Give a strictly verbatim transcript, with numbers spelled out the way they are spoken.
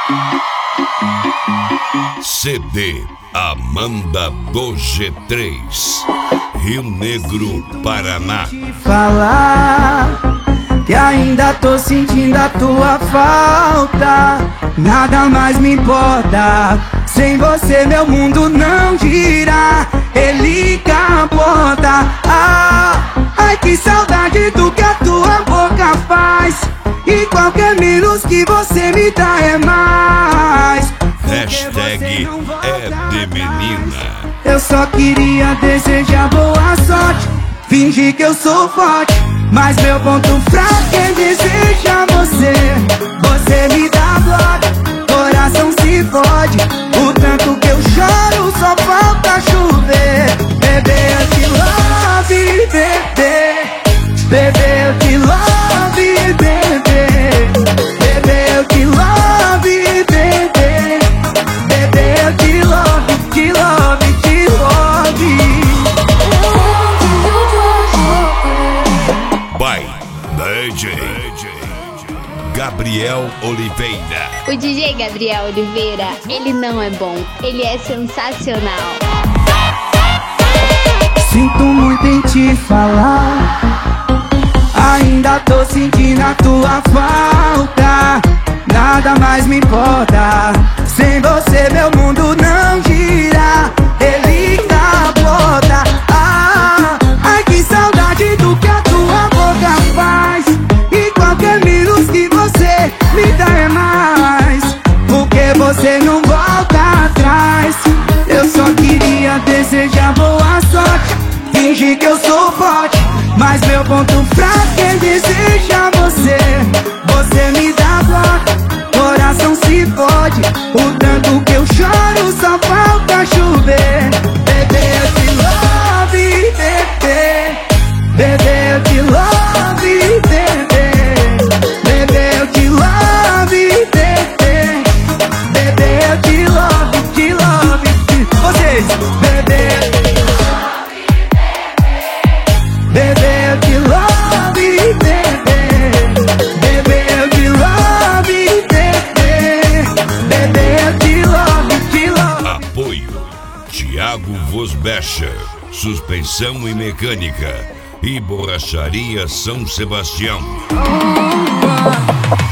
C D Amanda do G três, Rio Negro, Paraná. Falar que ainda tô sentindo a tua falta, nada mais me importa. Sem você meu mundo não gira, ele capota. Ah, ai que saudade do que a tua boca faz, e qualquer menos que você me dá é mais. Hashtag é de menina. Eu só queria desejar boa sorte, fingir que eu sou forte, mas meu ponto fraco é desejar você. Você me dá bloco, coração se fode, o tanto que eu choro só falta chover. Bebê, eu te love, bebê. Bebê, eu te love, bebê. Bebê, eu te love, bebê. Bebê, eu te love, te love, te love. By D J Gabriel Oliveira. O D J Gabriel Oliveira, ele não é bom, ele é sensacional. Sinto muito em te falar, ainda tô sentindo a tua falta, nada mais me importa. Sem você meu mundo não gira, ele capota. Ah, ai que saudade do que a tua boca faz, e qualquer menos que você me dá é mais, porque você não volta atrás. Eu só queria desejar boa sorte, fingir que eu sou forte, mas meu ponto fraco é desejar você. Você me dá bloco, coração se fode, o tanto que eu choro só falta chover. Bebê, eu te love, bebê. Bebê, eu te love, bebê. Bebê, eu te love, bebê. Bebê, eu te love, te love, te... Vocês, bebê. Bebê, eu te love, bebê. Bebê, eu te love, bebê. Bebê, eu te love, te love. Apoio Thiago Vosbecher, suspensão e mecânica, e borracharia São Sebastião.